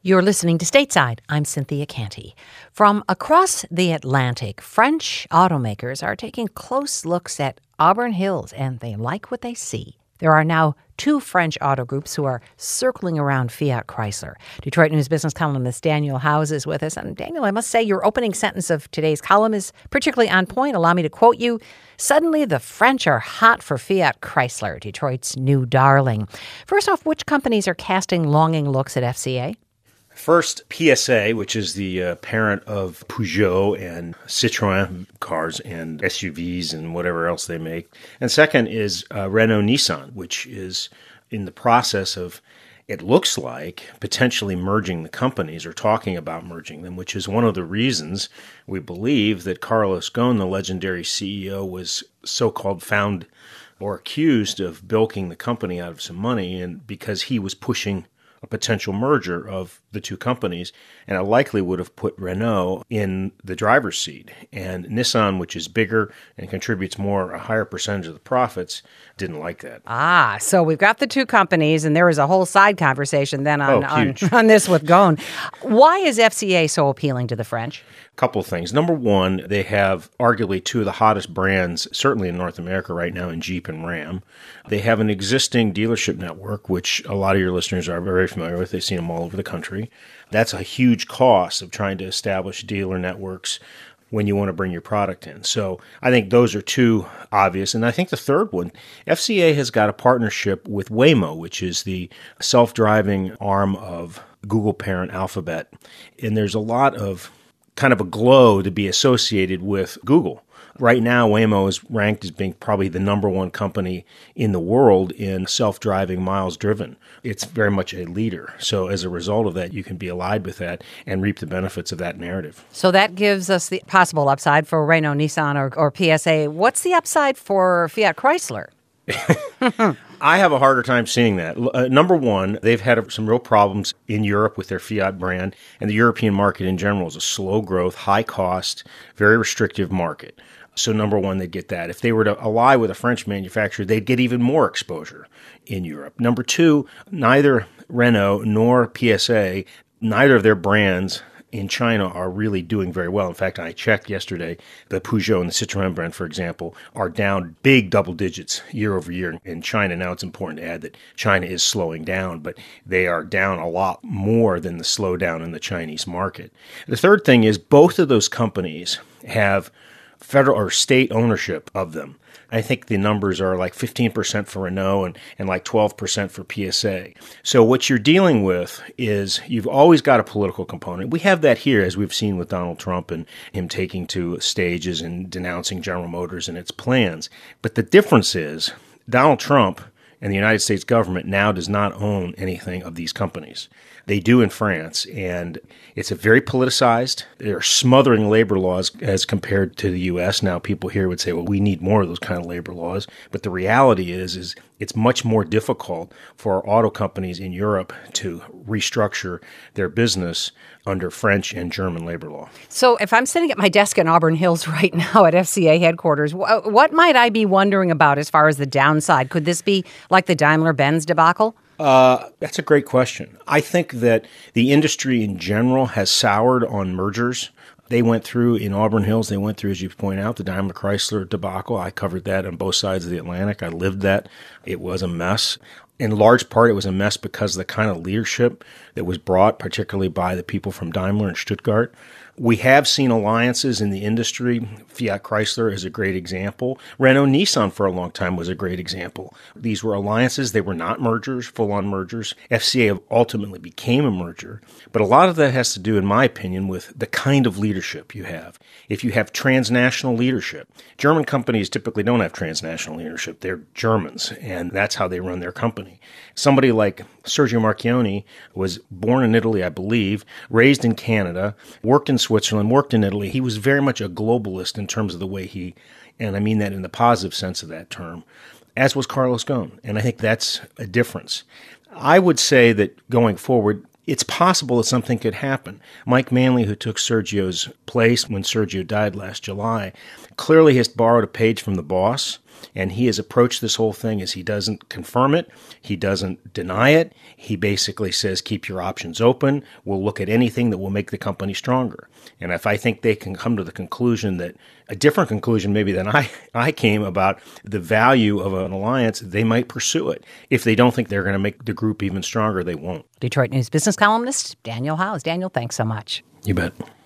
You're listening to Stateside. I'm Cynthia Canty. From across the Atlantic, French automakers are taking close looks at Auburn Hills, and they like what they see. There are now two French auto groups who are circling around Fiat Chrysler. Detroit News business columnist Daniel Howes is with us. And Daniel, I must say your opening sentence of today's column is particularly on point. Allow me to quote you. Suddenly, the French are hot for Fiat Chrysler, Detroit's new darling. First off, which companies are casting longing looks at FCA? First, PSA, which is the parent of Peugeot and Citroën cars and SUVs and whatever else they make. And second is Renault-Nissan, which is in the process of, it looks like, potentially merging the companies or talking about merging them, which is one of the reasons we believe that Carlos Ghosn, the legendary CEO, was so-called found or accused of bilking the company out of some money, and because he was pushing a potential merger of the two companies, and it likely would have put Renault in the driver's seat. And Nissan, which is bigger and contributes more, a higher percentage of the profits, didn't like that. So we've got the two companies, and there was a whole side conversation then on this with Ghosn. Why is FCA so appealing to the French? Couple of things. Number one, they have arguably two of the hottest brands, certainly in North America right now, in Jeep and Ram. They have an existing dealership network, which a lot of your listeners are very familiar with. They've seen them all over the country. That's a huge cost of trying to establish dealer networks when you want to bring your product in. So I think those are two obvious. And I think the third one, FCA has got a partnership with Waymo, which is the self-driving arm of Google parent Alphabet. And there's a lot of kind of a glow to be associated with Google. Right now, Waymo is ranked as being probably the number one company in the world in self-driving miles driven. It's very much a leader. So as a result of that, you can be allied with that and reap the benefits of that narrative. So that gives us the possible upside for Renault, Nissan, or PSA. What's the upside for Fiat Chrysler? I have a harder time seeing that. Number one, they've had some real problems in Europe with their Fiat brand, and the European market in general is a slow growth, high cost, very restrictive market. So number one, they'd get that. If they were to ally with a French manufacturer, they'd get even more exposure in Europe. Number two, neither Renault nor PSA, neither of their brands in China are really doing very well. In fact, I checked yesterday, the Peugeot and the Citroën brand, for example, are down big double digits year over year in China. Now, it's important to add that China is slowing down, but they are down a lot more than the slowdown in the Chinese market. The third thing is both of those companies have federal or state ownership of them. I think the numbers are like 15% for Renault and like 12% for PSA. So what you're dealing with is you've always got a political component. We have that here, as we've seen with Donald Trump and him taking to stages and denouncing General Motors and its plans. But the difference is Donald Trump and the United States government now does not own anything of these companies. They do in France, and it's a very politicized. They're smothering labor laws as compared to the U.S. Now, people here would say, well, we need more of those kind of labor laws. But the reality is it's much more difficult for auto companies in Europe to restructure their business under French and German labor law. So if I'm sitting at my desk in Auburn Hills right now at FCA headquarters, what might I be wondering about as far as the downside? Could this be like the Daimler-Benz debacle? That's a great question. I think that the industry in general has soured on mergers. They went through, in Auburn Hills, they went through, as you point out, the Daimler-Chrysler debacle. I covered that on both sides of the Atlantic. I lived that. It was a mess. In large part, it was a mess because of the kind of leadership that was brought, particularly by the people from Daimler and Stuttgart. We have seen alliances in the industry. Fiat Chrysler is a great example. Renault-Nissan for a long time was a great example. These were alliances. They were not mergers, full-on mergers. FCA ultimately became a merger. But a lot of that has to do, in my opinion, with the kind of leadership you have. If you have transnational leadership, German companies typically don't have transnational leadership. They're Germans, and that's how they run their company. Somebody like Sergio Marchionne was born in Italy, I believe, raised in Canada, worked in Switzerland, worked in Italy. He was very much a globalist in terms of the way and I mean that in the positive sense of that term, as was Carlos Ghosn. And I think that's a difference. I would say that going forward, it's possible that something could happen. Mike Manley, who took Sergio's place when Sergio died last July, clearly has borrowed a page from the boss. And he has approached this whole thing as he doesn't confirm it. He doesn't deny it. He basically says, keep your options open. We'll look at anything that will make the company stronger. And if I think they can come to the conclusion that a different conclusion maybe than I came about the value of an alliance, they might pursue it. If they don't think they're going to make the group even stronger, they won't. Detroit News business columnist Daniel Howes. Daniel, thanks so much. You bet.